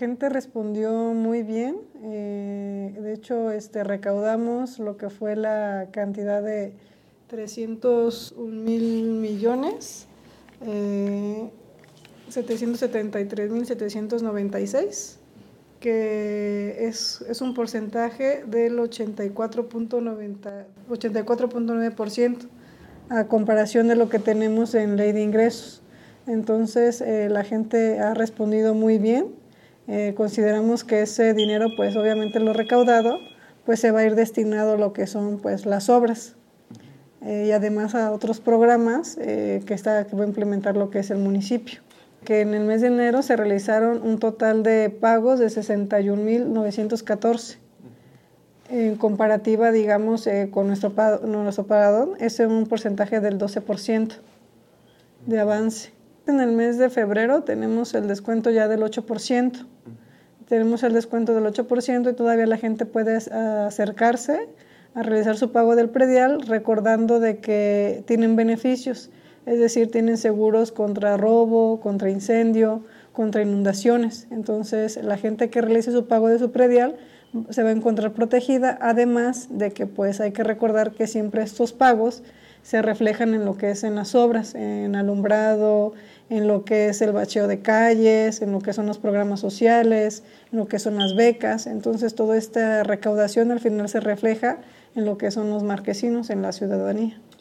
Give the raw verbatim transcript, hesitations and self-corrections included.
gente respondió muy bien, eh, de hecho este, recaudamos lo que fue la cantidad de trescientos un mil millones, eh, setecientos setenta y tres mil setecientos noventa y seis, que es, es un porcentaje del ochenta y cuatro punto nueve por ciento a comparación de lo que tenemos en ley de ingresos. Entonces eh, la gente ha respondido muy bien. Eh, consideramos que ese dinero, pues obviamente lo recaudado, pues se va a ir destinado a lo que son pues las obras eh, y además a otros programas eh, que, está, que va a implementar lo que es el municipio. Que en el mes de enero se realizaron un total de pagos de sesenta y un mil novecientos catorce. En comparativa, digamos, eh, con nuestro, nuestro padrón, es un porcentaje del doce por ciento de avance. En el mes de febrero tenemos el descuento ya del ocho por ciento. Tenemos el descuento del ocho por ciento y todavía la gente puede acercarse a realizar su pago del predial, recordando de que tienen beneficios, es decir, tienen seguros contra robo, contra incendio, contra inundaciones. Entonces, la gente que realice su pago de su predial se va a encontrar protegida, además de que pues hay que recordar que siempre estos pagos se reflejan en lo que es en las obras, en alumbrado, en lo que es el bacheo de calles, en lo que son los programas sociales, en lo que son las becas. Entonces, toda esta recaudación al final se refleja en lo que son los marquesinos, en la ciudadanía.